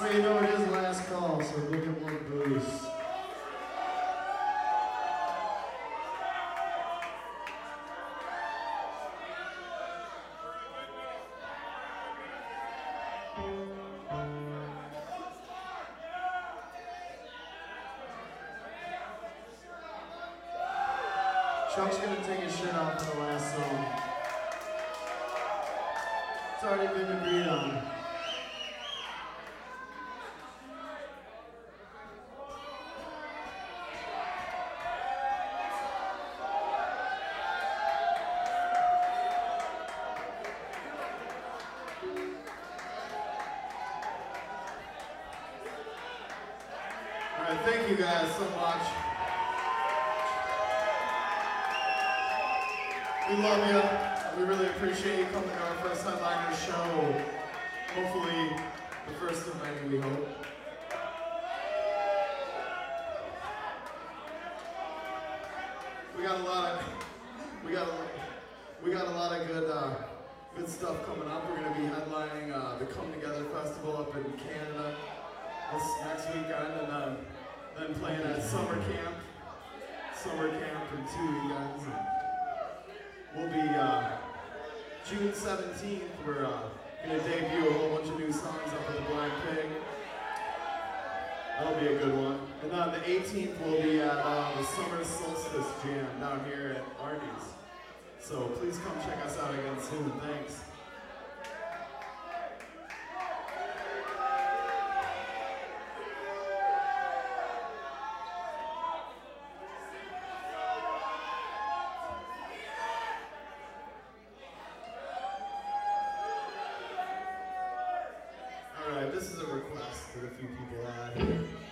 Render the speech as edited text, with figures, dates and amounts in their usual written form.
So you know it is last call, so go get more booze. Chuck's gonna take his shirt off for the last song. It's already been agreed on. Alright, thank you guys so much. We love you. We really appreciate you coming to our first headliner show. Hopefully, the first of many, we hope. We got a lot of good stuff coming up. We're going to be headlining the Come Together Festival up in Canada this next weekend, and then playing at summer camp in 2 weekends. We'll be June 17th. We're gonna debut a whole bunch of new songs up at the Black Pig. That'll be a good one. And on the 18th, we'll be at the Summer Solstice Jam down here at Arnie's. So please come check us out again soon. Thanks. This is a request that a few people had.